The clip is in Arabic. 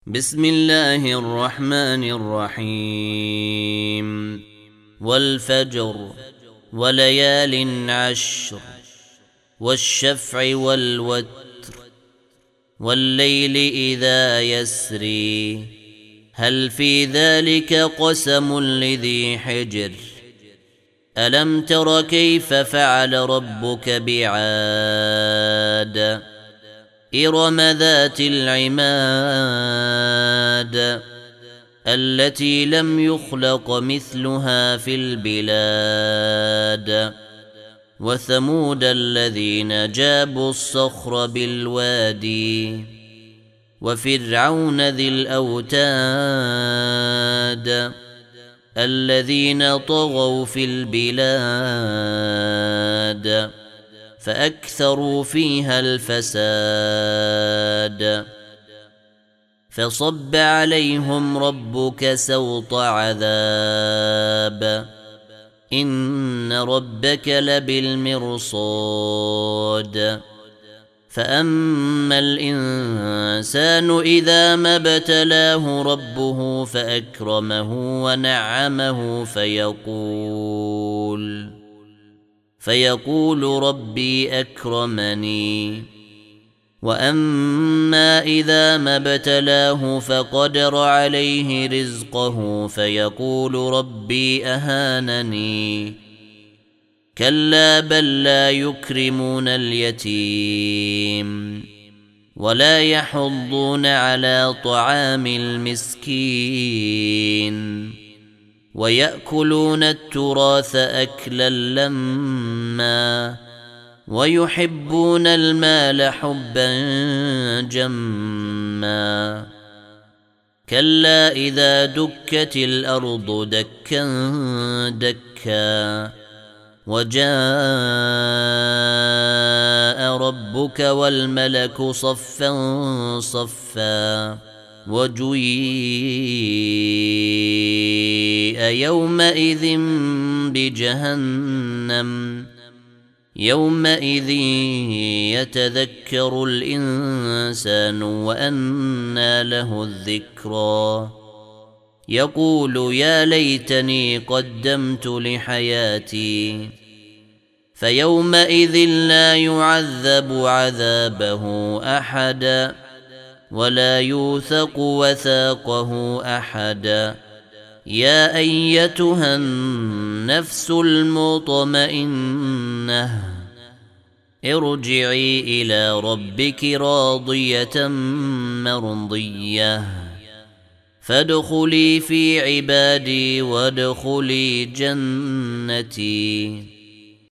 بسم الله الرحمن الرحيم والفجر وليال عشر والشفع والوتر والليل إذا يسري هل في ذلك قسم لذي حجر ألم تر كيف فعل ربك بعاد إرم ذات العماد التي لم يخلق مثلها في البلاد وثمود الذين جابوا الصخر بالوادي وفرعون ذي الأوتاد الذين طغوا في البلاد فأكثروا فيها الفساد فصب عليهم ربك سوط عذاب إن ربك لبالمرصاد فأما الإنسان إذا ما ابتلاه ربه فأكرمه ونعمه فيقول ربي أكرمني وأما إذا ما ابتلاه فقدر عليه رزقه فيقول ربي أهانني كلا بل لا يكرمون اليتيم ولا يحضون على طعام المسكين ويأكلون التراث أكلا لما ويحبون المال حبا جما كلا إذا دكت الأرض دكا دكا وجاء ربك والملك صفا صفا وجيء يومئذ بجهنم يومئذ يتذكر الإنسان وأنى له الذكرى يقول يا ليتني قدمت لحياتي فيومئذ لا يعذب عذابه أحد ولا يوثق وثاقه أحد يا أيتها النفس المطمئنة ارجعي إلى ربك راضية مرضية فادخلي في عبادي وادخلي جنتي